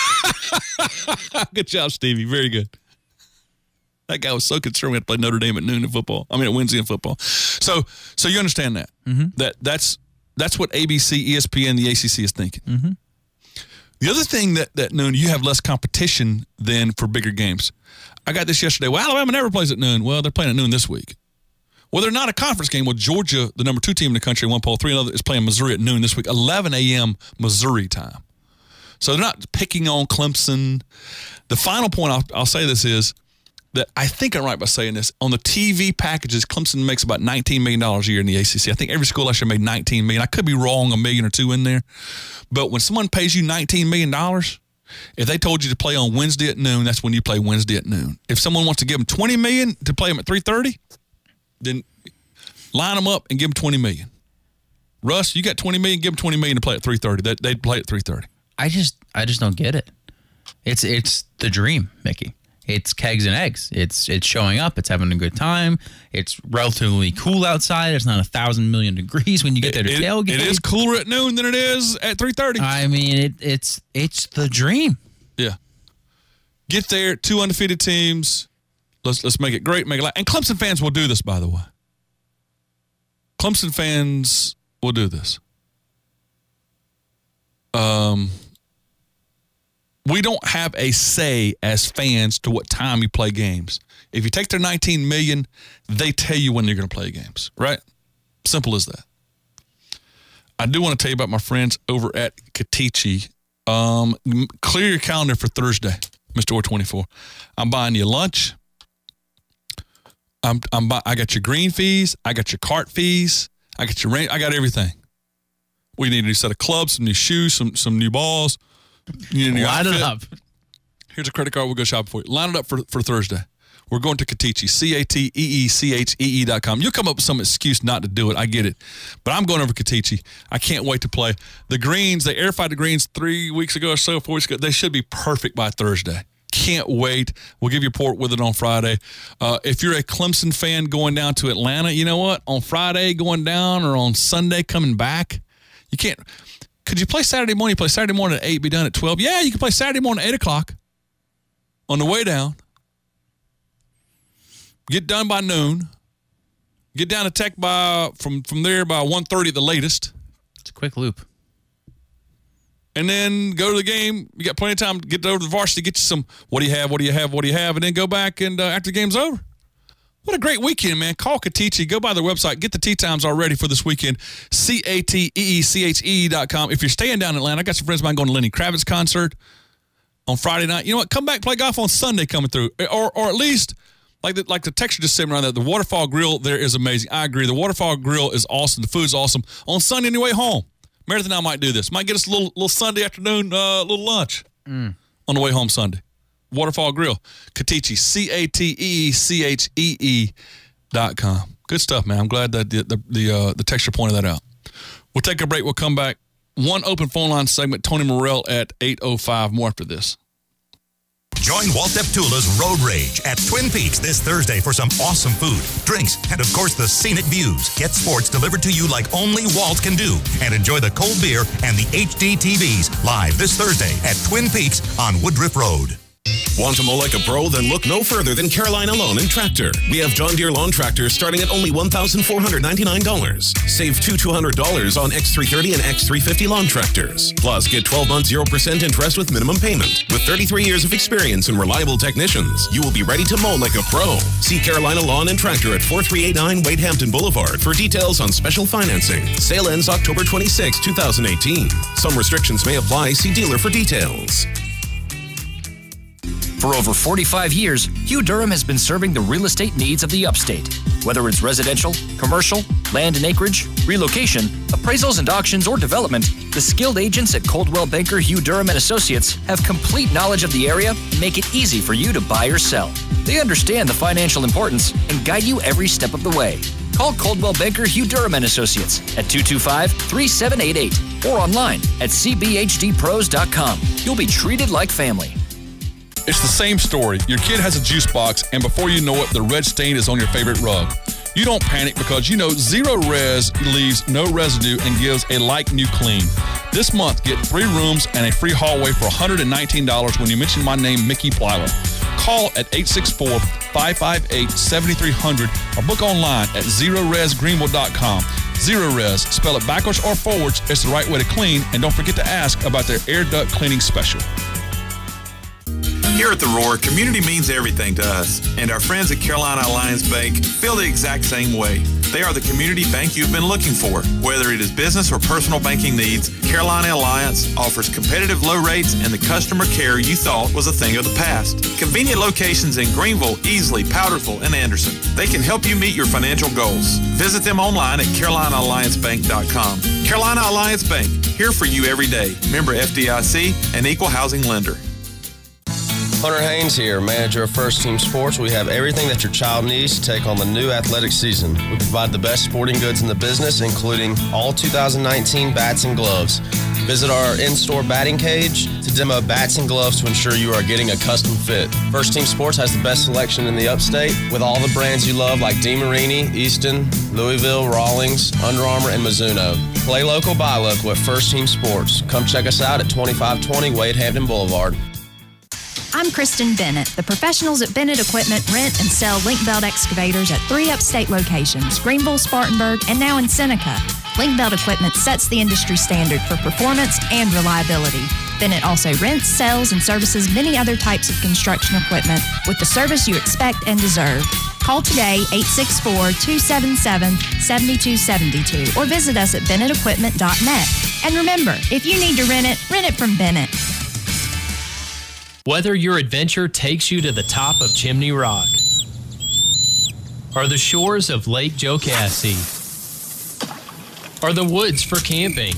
Good job, Stevie. Very good. That guy was so concerned we had to play Notre Dame at noon in football. I mean, at Wednesday in football. So so you understand that. Mm-hmm. That that's that's what A B C, E S P N, the A C C is thinking. Mm-hmm. The other thing that, that noon, you have less competition than for bigger games. I got this yesterday. Well, Alabama never plays at noon. Well, they're playing at noon this week. Well, they're not a conference game. Well, Georgia, the number two team in the country, one poll, three another, is playing Missouri at noon this week, eleven a.m. Missouri time. So they're not picking on Clemson. The final point I'll, I'll say this is that I think I'm right by saying this. On the T V packages, Clemson makes about nineteen million dollars a year in the A C C. I think every school last year made nineteen million dollars. I could be wrong, a million or two in there. But when someone pays you nineteen million dollars, if they told you to play on Wednesday at noon, that's when you play Wednesday at noon. If someone wants to give them twenty million dollars to play them at three thirty, then line them up and give them twenty million dollars. Russ, you got twenty million dollars, give them twenty million dollars to play at three thirty. They, they'd play at three thirty. I just I just don't get it. It's it's the dream, Mickey. It's kegs and eggs. It's it's showing up. It's having a good time. It's relatively cool outside. It's not a thousand million degrees when you get there to it, tailgate. It is cooler at noon than it is at three thirty. I mean, it, it's it's the dream. Yeah. Get there, two undefeated teams. Let's let's make it great, make it like. And Clemson fans will do this, by the way. Clemson fans will do this. Um. We don't have a say as fans to what time you play games. If you take their nineteen million dollars, they tell you when you're going to play games, right? Simple as that. I do want to tell you about my friends over at Katichi. Um, clear your calendar for Thursday, Mister O twenty-four. I'm buying you lunch. I'm I'm buy, I got your green fees. I got your cart fees. I got your rain. I got everything. We need a new set of clubs, some new shoes, some some new balls. You know, Line it up. Here's a credit card. We'll go shopping for you. Line it up for, for Thursday. We're going to Katichi, C A T E E C H E E dot com. You'll come up with some excuse not to do it. I get it. But I'm going over Katichi. I can't wait to play. The greens, they air fried the greens three weeks ago or so, four weeks ago. They should be perfect by Thursday. Can't wait. We'll give you a report with it on Friday. Uh, if you're a Clemson fan going down to Atlanta, you know what? On Friday going down or on Sunday coming back, you can't. Could you play Saturday morning? You play Saturday morning at eight, be done at twelve? Yeah, you can play Saturday morning at eight o'clock on the way down. Get done by noon. Get down to Tech by from, from there by one thirty at the latest. It's a quick loop. And then go to the game. You got plenty of time to get over to the varsity, get you some, what do you have, what do you have, what do you have, and then go back and uh, after the game's over. What a great weekend, man. Call Katichi. Go by their website. Get the tee times already for this weekend. C A T E E C H E E dot com. If you're staying down in Atlanta, I got some friends of mine going to Lenny Kravitz concert. on Friday night. You know what? Come back, play golf on Sunday coming through. Or or at least, like the, like the texture just sitting around there, the Waterfall Grill there is amazing. I agree. The Waterfall Grill is awesome. The food's awesome. On Sunday on your way home, Meredith and I might do this. Might get us a little little Sunday afternoon uh, little lunch Mm. on the way home Sunday. Waterfall Grill. Cateechee, C A T E E C H E E dot com. Good stuff, man. I'm glad that the the the, uh, the texture pointed that out. We'll take a break. We'll come back. One open phone line segment. Tony Morrell at eight oh five. More after this. Join Walt Deptula's Road Rage at Twin Peaks this Thursday for some awesome food, drinks, and of course the scenic views. Get sports delivered to you like only Walt can do. And enjoy the cold beer and the H D T Vs live this Thursday at Twin Peaks on Woodruff Road. Want to mow like a pro? Then look no further than Carolina Lawn and Tractor. We have John Deere lawn tractors starting at only one thousand four hundred ninety-nine dollars. Save two thousand two hundred dollars on X three thirty and X three fifty lawn tractors. Plus, get twelve months zero percent interest with minimum payment. With thirty-three years of experience and reliable technicians, you will be ready to mow like a pro. See Carolina Lawn and Tractor at forty-three eighty-nine Wade Hampton Boulevard for details on special financing. Sale ends October twenty-sixth, twenty eighteen. Some restrictions may apply. See dealer for details. For over forty-five years, Hugh Durham has been serving the real estate needs of the upstate. Whether it's residential, commercial, land and acreage, relocation, appraisals and auctions, or development, the skilled agents at Coldwell Banker Hugh Durham and Associates have complete knowledge of the area and make it easy for you to buy or sell. They understand the financial importance and guide you every step of the way. Call Coldwell Banker Hugh Durham and Associates at two two five, three seven eight eight or online at c b h d pros dot com. You'll be treated like family. It's the same story. Your kid has a juice box, and before you know it, the red stain is on your favorite rug. You don't panic because you know Zero Res leaves no residue and gives a like-new clean. This month, get three rooms and a free hallway for one hundred nineteen dollars when you mention my name, Mickey Plyler. Call at eight six four, five five eight, seven three zero zero or book online at zero res greenville dot com. Zero Res, spell it backwards or forwards, it's the right way to clean, and don't forget to ask about their air duct cleaning special. Here at The Roar, community means everything to us, and our friends at Carolina Alliance Bank feel the exact same way. They are the community bank you've been looking for. Whether it is business or personal banking needs, Carolina Alliance offers competitive low rates and the customer care you thought was a thing of the past. Convenient locations in Greenville, Easley, Powdersville, and Anderson. They can help you meet your financial goals. Visit them online at carolina alliance bank dot com. Carolina Alliance Bank, here for you every day. Member F D I C and equal housing lender. Hunter Haynes here, manager of First Team Sports. We have everything that your child needs to take on the new athletic season. We provide the best sporting goods in the business, including all two thousand nineteen bats and gloves. Visit our in-store batting cage to demo bats and gloves to ensure you are getting a custom fit. First Team Sports has the best selection in the upstate with all the brands you love like DeMarini, Easton, Louisville, Rawlings, Under Armour, and Mizuno. Play local, buy local at First Team Sports. Come check us out at twenty-five twenty Wade Hampton Boulevard. I'm Kristen Bennett. The professionals at Bennett Equipment rent and sell link belt excavators at three upstate locations, Greenville, Spartanburg, and now in Seneca. Link belt equipment sets the industry standard for performance and reliability. Bennett also rents, sells, and services many other types of construction equipment with the service you expect and deserve. Call today, eight six four, two seven seven, seven two seven two, or visit us at bennett equipment dot net. And remember, if you need to rent it, rent it from Bennett. Whether your adventure takes you to the top of Chimney Rock or the shores of Lake Jocassee or the woods for camping,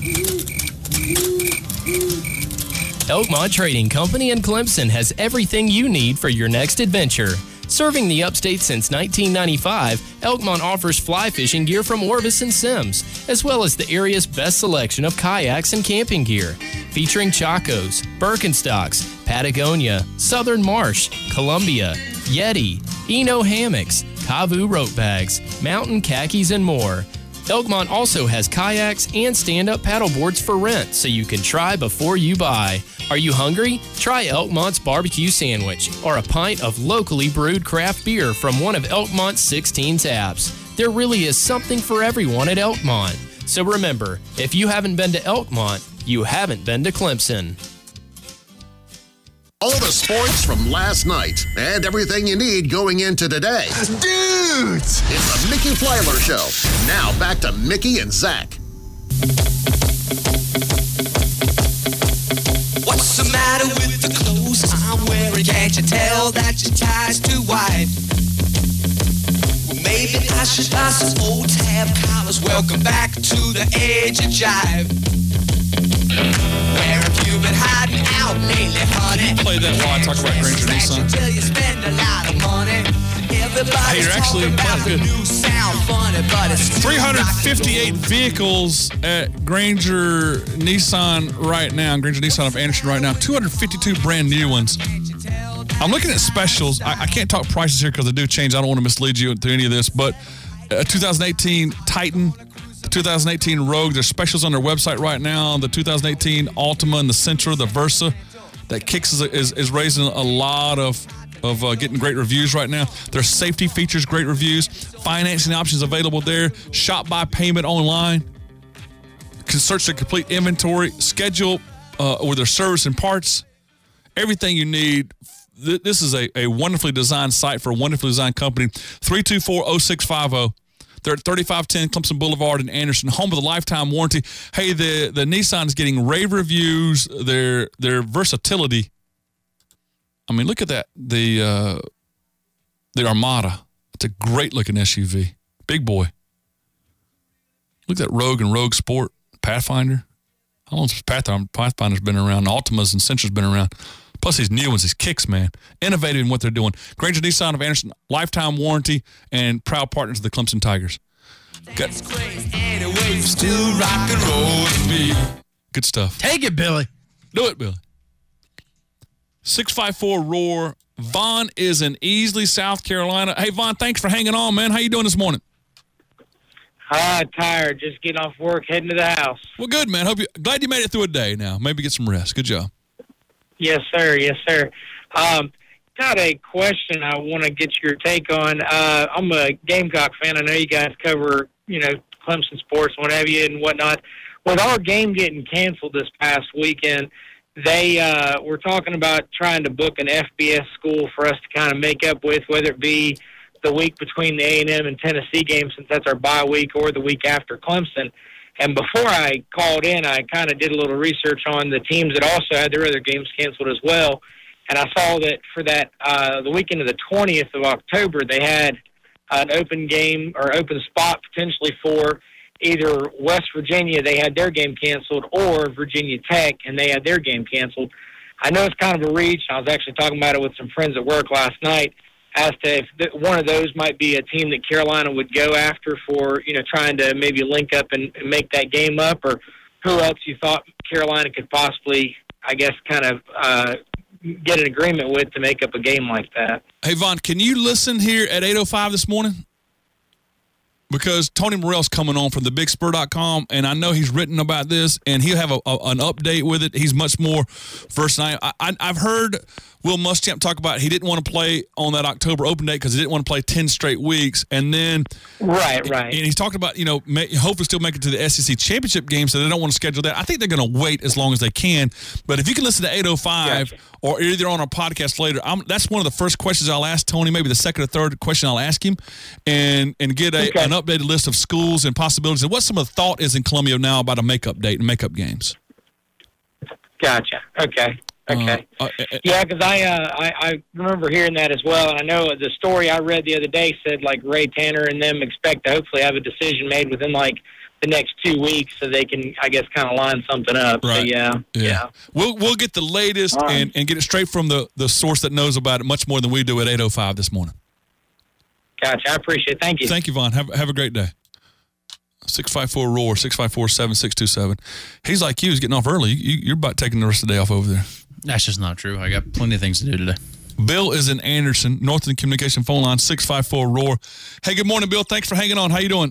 Elkmont Trading Company in Clemson has everything you need for your next adventure. Serving the upstate since nineteen ninety-five, Elkmont offers fly fishing gear from Orvis and Sims, as well as the area's best selection of kayaks and camping gear, featuring Chacos, Birkenstocks, Patagonia, Southern Marsh, Columbia, Yeti, Eno hammocks, Kavu rope bags, mountain khakis, and more. Elkmont also has kayaks and stand-up paddleboards for rent, so you can try before you buy. Are you hungry? Try Elkmont's barbecue sandwich or a pint of locally brewed craft beer from one of Elkmont's sixteen taps. There really is something for everyone at Elkmont. So remember, if you haven't been to Elkmont, you haven't been to Clemson. All the sports from last night and everything you need going into today. Dudes! It's the Mickey Plyler Show. Now back to Mickey and Zach. What's the matter with the clothes clothes I'm wearing. Can't you tell that your tie's too wide? Well, maybe I should buy some old tab collars. Welcome back to the edge of jive. Where have you been hiding out lately, honey? Play that while I talk about Granger Nissan. Till you spend a lot of money. Hey, you're actually playing good. three hundred fifty-eight vehicles at Granger Nissan right now. Granger Nissan of Anderson right now. two hundred fifty-two brand new ones. I'm looking at specials. I, I can't talk prices here because they do change. I don't want to mislead you through any of this. But uh, twenty eighteen Titan, the two thousand eighteen Rogue, there's specials on their website right now. The two thousand eighteen Altima and the Sentra, the Versa. That Kicks is, is, is raising a lot of of uh, getting great reviews right now. Their safety features, great reviews. Financing options available there. Shop by payment online. Can search the complete inventory. Schedule uh, with their service and parts. Everything you need. Th- this is a, a wonderfully designed site for a wonderfully designed company. three two four, oh six five oh. They're at thirty-five ten Clemson Boulevard in Anderson, home of the lifetime warranty. Hey, the, the Nissan is getting rave reviews. Their their versatility. I mean, look at that. The uh, the Armada. It's a great looking S U V. Big boy. Look at that Rogue and Rogue Sport. Pathfinder. How long has Pathfinder's been around? Altimas and Sentra's been around. Plus these new ones, these Kicks, man. Innovative in what they're doing. Granger Nissan of Anderson, lifetime warranty, and proud partners of the Clemson Tigers. Got, Still rock and roll to me. Good stuff. Take it, Billy. Do it, Billy. six five four roar. Vaughn is in Easley, South Carolina. Hey, Vaughn, thanks for hanging on, man. How you doing this morning? Hi, tired. Just getting off work, heading to the house. Well, good, man. Hope you glad you made it through a day now. Maybe get some rest. Good job. Yes, sir. Yes, sir. Um, got a question I want to get your take on. Uh, I'm a Gamecock fan. I know you guys cover, you know, Clemson sports, what have you, and whatnot. With our game getting canceled this past weekend, they uh, were talking about trying to book an F B S school for us to kind of make up with, whether it be the week between the A and M and Tennessee game, since that's our bye week, or the week after Clemson. And before I called in, I kind of did a little research on the teams that also had their other games canceled as well. And I saw that for that uh, the weekend of the twentieth of October, they had an open game or open spot potentially for either West Virginia, they had their game canceled, or Virginia Tech, and they had their game canceled. I know it's kind of a reach. I was actually talking about it with some friends at work last night as to if th- one of those might be a team that Carolina would go after for, you know, trying to maybe link up and, and make that game up, or who else you thought Carolina could possibly, I guess, kind of uh, get an agreement with to make up a game like that. Hey, Vaughn, can you listen here at eight oh five this morning? Because Tony Morrell's coming on from the big spur dot com, and I know he's written about this, and he'll have a, a, an update with it. He's much more versatile. I, I, I've heard Will Muschamp talk about he didn't want to play on that October open date because he didn't want to play ten straight weeks. And then Right, right. And he's talking about, you know, may, hopefully still make it to the S E C championship game, so they don't want to schedule that. I think they're going to wait as long as they can. But if you can listen to eight oh five gotcha. Or either on our podcast later, I'm, that's one of the first questions I'll ask Tony, maybe the second or third question I'll ask him, and, and get a, okay. an updated list of schools and possibilities and what some of the thought is in Columbia now about a makeup date and makeup games. Gotcha. Okay. Okay. Uh, uh, yeah, because I, uh, I I remember hearing that as well, and I know the story I read the other day said like Ray Tanner and them expect to hopefully have a decision made within like the next two weeks, so they can, I guess, kind of line something up. Right. So yeah, yeah, yeah. We'll we'll get the latest right. and, and get it straight from the, the source that knows about it much more than we do at eight oh five this morning. Gotcha. I appreciate it. Thank you. Thank you, Vaughn. Have have a great day. six five four roar, six five four, seven six two seven. He's like you. He's getting off early. You, you're about taking the rest of the day off over there. That's just not true. I got plenty of things to do today. Bill is in Anderson, Northern Communication phone line, six five four roar. Hey, good morning, Bill. Thanks for hanging on. How you doing?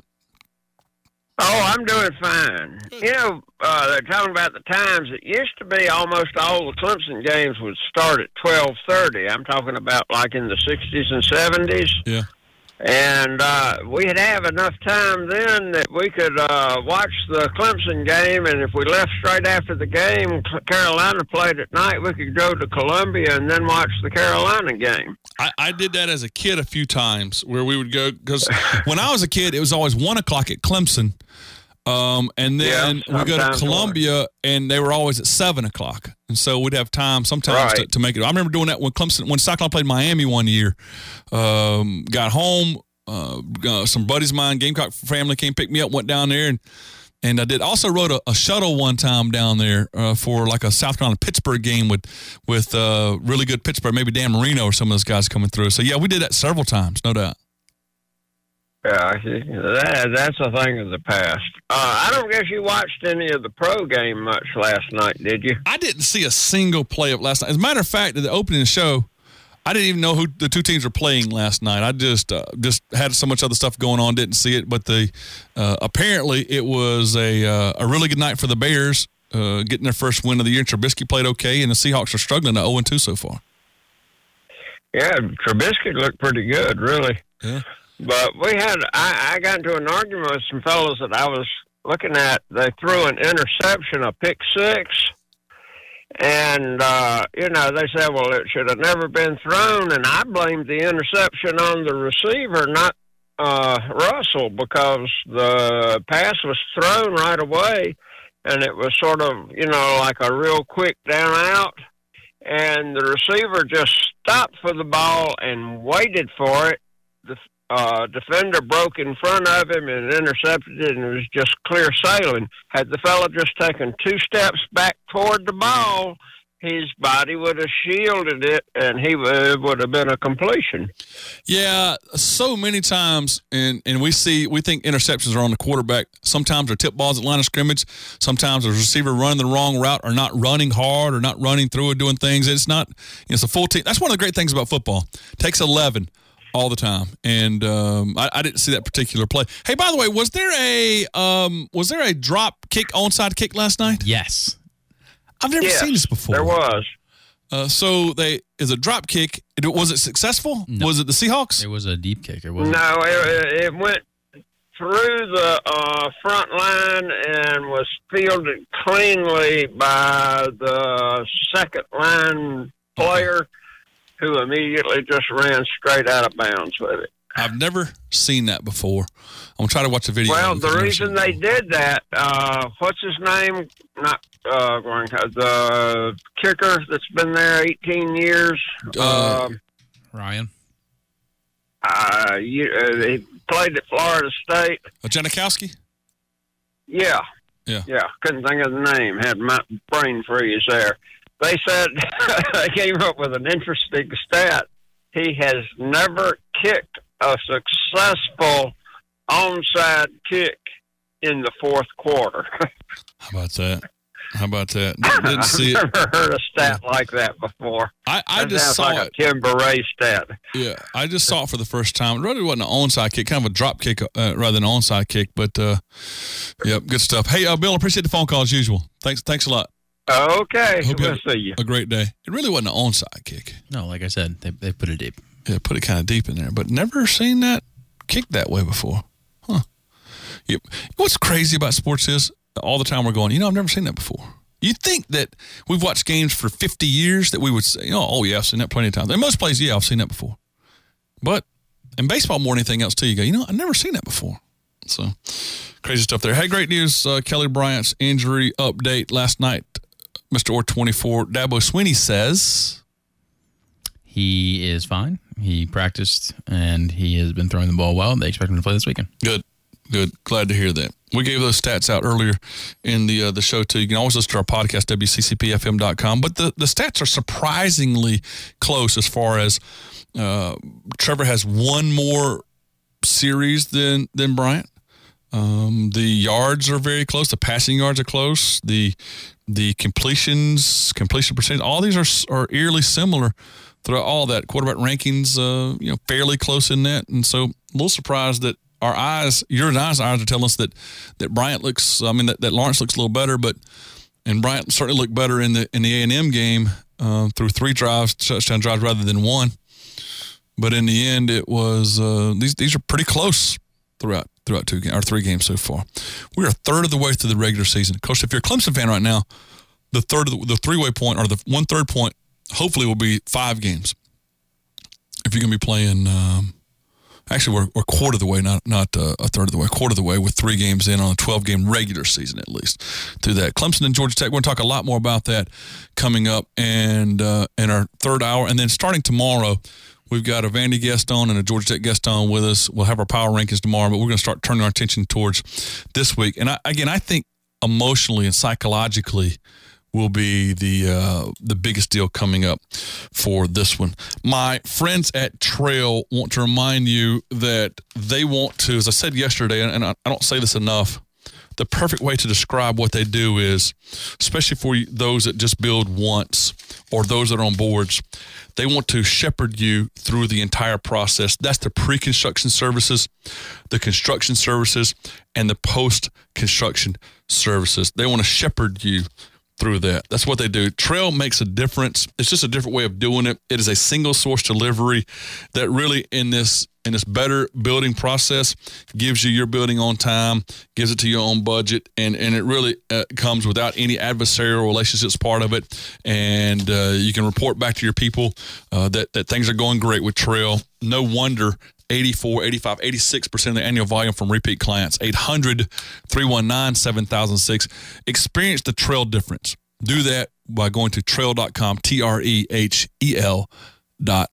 Oh, I'm doing fine. You know, uh, they're talking about the times. It used to be almost all the Clemson games would start at twelve thirty. I'm talking about like in the sixties and seventies. Yeah. And uh, we'd have enough time then that we could uh, watch the Clemson game, and if we left straight after the game, Carolina played at night, we could go to Columbia and then watch the Carolina game. I, I did that as a kid a few times where we would go, because when I was a kid, it was always one o'clock at Clemson. Um, and then Yeah, we go to sometimes Columbia, and they were always at seven o'clock, and so we'd have time sometimes to, Right. to make it. I remember doing that when Clemson, when Cyclone played Miami one year. Um, got home, uh, uh, some buddies of mine, Gamecock family came pick me up, went down there, and and I did also rode a, a shuttle one time down there uh, for like a South Carolina Pittsburgh game with with uh, really good Pittsburgh, maybe Dan Marino or some of those guys coming through. So yeah, we did that several times, no doubt. Yeah, that, that's a thing of the past. Uh, I don't guess you watched any of the pro game much last night, did you? I didn't see a single play of last night. As a matter of fact, at the opening of the show, I didn't even know who the two teams were playing last night. I just uh, just had so much other stuff going on, didn't see it. But the uh, apparently it was a uh, a really good night for the Bears, uh, getting their first win of the year. Trubisky played okay, and the Seahawks are struggling at oh and two so far. Yeah, Trubisky looked pretty good, really. Yeah. But we had, I, I got into an argument with some fellows that I was looking at. They threw an interception, a pick six. And, uh, you know, they said, well, it should have never been thrown. And I blamed the interception on the receiver, not uh, Russell, because the pass was thrown right away. And it was sort of, you know, like a real quick down out. And the receiver just stopped for the ball and waited for it. The uh, defender broke in front of him and intercepted it, and it was just clear sailing. Had the fella just taken two steps back toward the ball, his body would have shielded it, and he would, would have been a completion. Yeah, so many times, and, and we see, we think interceptions are on the quarterback. Sometimes they're tip balls at line of scrimmage. Sometimes the receiver running the wrong route or not running hard or not running through or doing things. It's not, it's a full team. That's one of the great things about football. It takes eleven all the time, and um, I, I didn't see that particular play. Hey, by the way, was there a um, was there a drop kick, onside kick last night? Yes. I've never Yes, seen this before. There was. Uh, so they is a drop kick. It, was it successful? No. Was it the Seahawks? It was a deep kick. It wasn't. No, it, it went through the uh, front line and was fielded cleanly by the second line player, who immediately just ran straight out of bounds with it. I've never seen that before. I'm gonna try to watch a video. Well, because I've the never reason seen it they before. did that, uh, what's his name? Not uh, the kicker that's been there eighteen years. Uh, um, Ryan. uh, you, uh, he played at Florida State. Uh, Janikowski? Yeah. Yeah. Yeah. Couldn't think of the name. Had my brain freeze there. They said they came up with an interesting stat. He has never kicked a successful onside kick in the fourth quarter. How about that? How about that? Didn't, didn't see I've it. never heard a stat like that before. I, I That just sounds saw like it. a Tim Beret stat. Yeah, I just saw it for the first time. It really wasn't an onside kick, kind of a drop kick uh, rather than an onside kick. But uh, yep, good stuff. Hey, uh, Bill, appreciate the phone call as usual. Thanks, thanks a lot. Okay, Hope you we'll have see you. a great day. It really wasn't an onside kick. No, like I said, they they put it deep. Yeah, put it kind of deep in there, but never seen that kicked that way before. Huh. Yep. What's crazy about sports is all the time we're going, you know, I've never seen that before. You'd think that we've watched games for fifty years that we would say, oh, oh yeah, I've seen that plenty of times. In most places, yeah, I've seen that before. But in baseball more than anything else, too, you go, you know, I've never seen that before. So crazy stuff there. Hey, great news. Uh, Kelly Bryant's injury update last night. Mister Orr twenty-four, Dabo Swinney says He is fine. He practiced, and he has been throwing the ball well. They expect him to play this weekend. Good. Good. Glad to hear that. We gave those stats out earlier in the uh, the show, too. You can always listen to our podcast, W C C P F M dot com. But the, the stats are surprisingly close as far as uh, Trevor has one more series than, than Bryant. Um, the yards are very close. The passing yards are close. The the completions, completion percentage, all these are are eerily similar throughout all that. Quarterback rankings, uh, you know, fairly close in that. And so a little surprised that our eyes, your and I's eyes are telling us that, that Bryant looks, I mean, that, that Lawrence looks a little better, but, and Bryant certainly looked better in the, in the A and M game uh, through three drives, touchdown drives rather than one. But in the end, it was, uh, these, these are pretty close throughout, throughout two or three games so far. We're a third of the way through the regular season. Coach, if you're a Clemson fan right now, the third of the, the three-way point or the one-third point hopefully will be five games. If you're going to be playing, um, Actually, we're, we're a quarter of the way, not not uh, a third of the way, a quarter of the way with three games in on a twelve-game regular season at least through that. Clemson and Georgia Tech, we're going to talk a lot more about that coming up and uh, in our third hour. And then starting tomorrow, we've got a Vandy guest on and a Georgia Tech guest on with us. We'll have our power rankings tomorrow, but we're going to start turning our attention towards this week. And I, again, I think emotionally and psychologically will be the uh, the biggest deal coming up for this one. My friends at Trail want to remind you that they want to, as I said yesterday, and I, I don't say this enough, the perfect way to describe what they do is, especially for those that just build once or those that are on boards, they want to shepherd you through the entire process. That's the pre-construction services, the construction services, and the post-construction services. They want to shepherd you through that. That's what they do. Trail makes a difference. It's just a different way of doing it. It is a single source delivery that really in this in this better building process gives you your building on time, gives it to your own budget, and, and it really uh, comes without any adversarial relationships part of it. And uh, you can report back to your people uh, that, that things are going great with Trail. No wonder eighty-four, eighty-five, eighty-six percent of the annual volume from repeat clients. eight hundred, three one nine, seven thousand six. Experience the Trail difference. Do that by going to trail dot com, T R E H E L dot